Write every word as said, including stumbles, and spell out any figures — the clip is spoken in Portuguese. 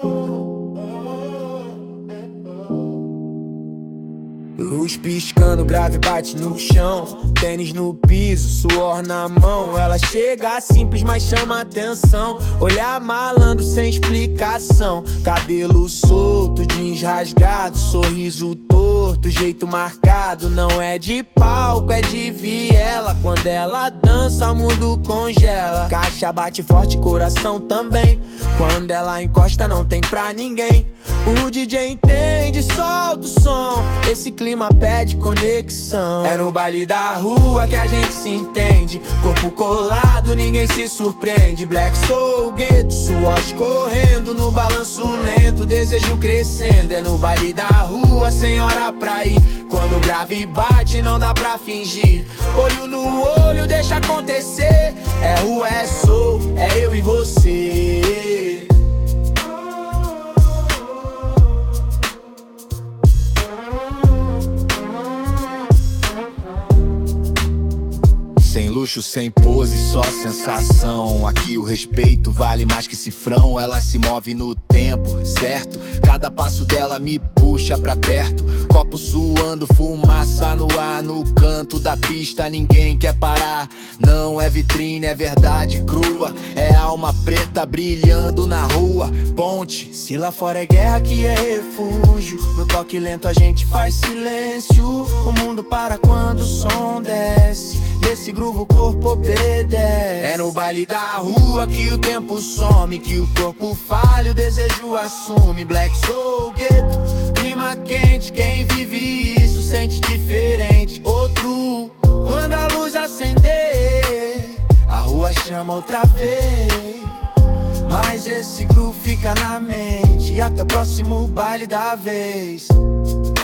Luz piscando, grave bate no chão, tênis no piso, suor na mão. Ela chega simples, mas chama atenção. Olhar malandro sem explicação. Cabelo solto, jeans rasgado, sorriso torto, jeito marcado. Não é de palco, é de viela. Quando ela dança, o mundo congela. Caixa bate forte, coração também. Quando ela encosta, não tem pra ninguém. O D J entende, solta o som. Esse clima pede conexão. É no baile da rua que a gente se entende. Corpo colado, ninguém se surpreende. Black Soul, gueto, suor correndo no balanço lento, desejo crescendo. É no baile da rua, sem hora pra ir. Quando o grave bate, não dá pra fingir. Olho no olho, deixa acontecer. É rua, é soul, é eu e você. Sem luxo, sem pose, só sensação. Aqui o respeito vale mais que cifrão. Ela se move no tempo, certo? Cada passo dela me puxa pra perto. Copo suando, fumaça no ar. No canto da pista ninguém quer parar. Não é vitrine, é verdade crua. É alma preta brilhando na rua. Ponte, se lá fora é guerra, aqui é refúgio. No toque lento a gente faz silêncio. O mundo para quando o som desce. Nesse grupo o corpo obedece. É no baile da rua que o tempo some, que o corpo falha, o desejo assume. Black Soul, gueto, clima quente. Quem vive isso sente diferente. Outro, quando a luz acender, a rua chama outra vez. Mas esse groove fica na mente, até o próximo baile da vez.